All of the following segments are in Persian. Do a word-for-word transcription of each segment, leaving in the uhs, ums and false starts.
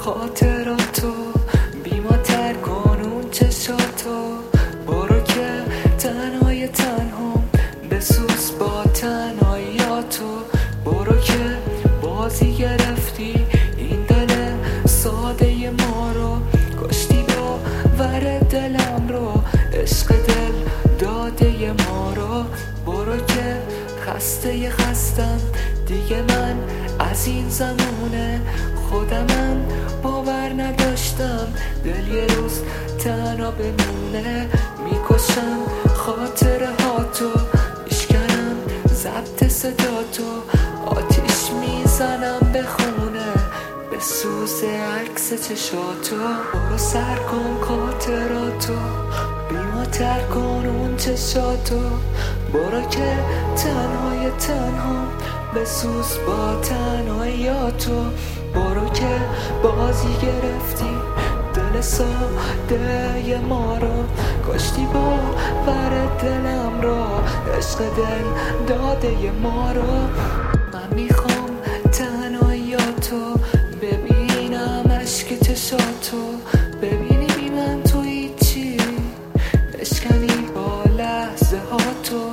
خاطراتو بی ما تر کن اون چشاتو. برو که تنهای تنها بسوز با تنهاییاتو. برو که بازی گرفتی این دل ساده ما رو. کشتی با ور دلم رو، عشق دل داده ما رو. برو که خسته خستم دیگه من از این زمونه. خودمم باور نداشتم دل یه روز تنها بمونه. میکشم خاطره هاتو، میشکنم ضبط صداتو. آتیش میزنم به خونه بسوز عکس چشاتو. برو سر کن خاطراتو بی ما تر کن اون چشاتو. برو که تنهای تنها بسوز با تنهاییاتو. برو که بازی گرفتی دل ساده ما رو. کشتی با ور دلم رو، عشق دل داده ما رو. من میخوام تنهاییاتو ببینم، عشق چشاتو ببینی بی من تو هیچی. بشکنی با لحظه هاتو.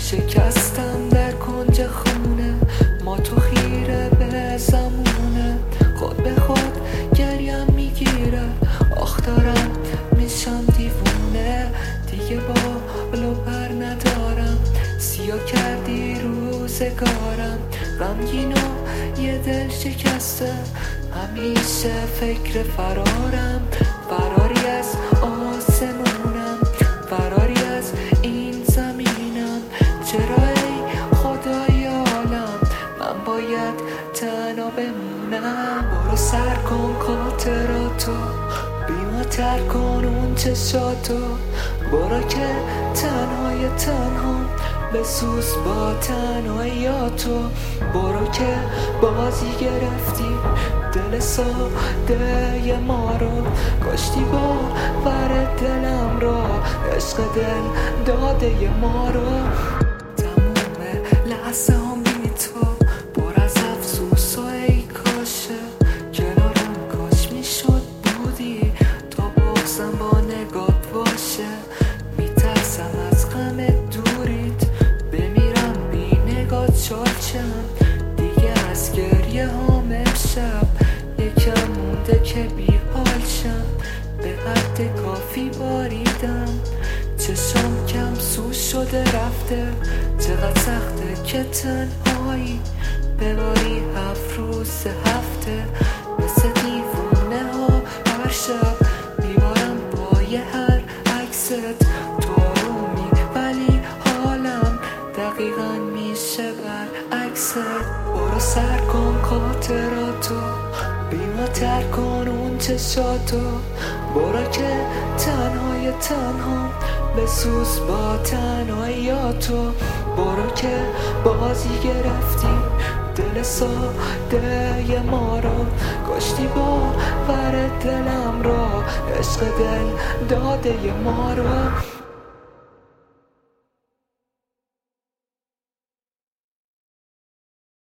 شکستم در کنج خونه ما تو خیره به زمونه. خود به خود گریم میگیره، آخ دارم میشم دیوونه. دیگه بال و پر ندارم، سیاه کردی روزگارم. غمگین و یه دل شکسته، همیشه فکر فرارم. فراری از آسمونم، فراری از این زمینم. چرا ای خدای عالم من باید تنها بمونم؟ برو سر کن خاطراتو بی ما تر کن اون چشاتو. برو که تنهای تنها بسوز با تنهاییاتو. برو که بازی گرفتی دل ساده ما رو. کشتی با ور دلم رو، عشق دل داده ما رو. تموم لحظه هم بی تو پر از افسوس و ای کاشه. کنارم کاش میشد بودی تا بغزم با نگات باشه. میترسم از غم دوریت بمیرم بی نگات شاچم. دیگه از گریه هم امشب یکم مونده که بی حال شم. به حد کافی باریدم، چشم کم سو شده رفته. چقدر سخته که تنهایی بباری هفت روز هفته. مثل دیوونه ها هر شب میبارم پای هر عکست. تو آرومی ولی حالم دقیقا میشه برعکست. برو سر کن خاطراتو بی ما تر کن اون چشاتو. برو که تنهای تنها بسوز با تنهاییاتو. برو که بازی گرفتی دل ساده ما رو. کشتی با ور دلم رو، عشق دل داده ما رو.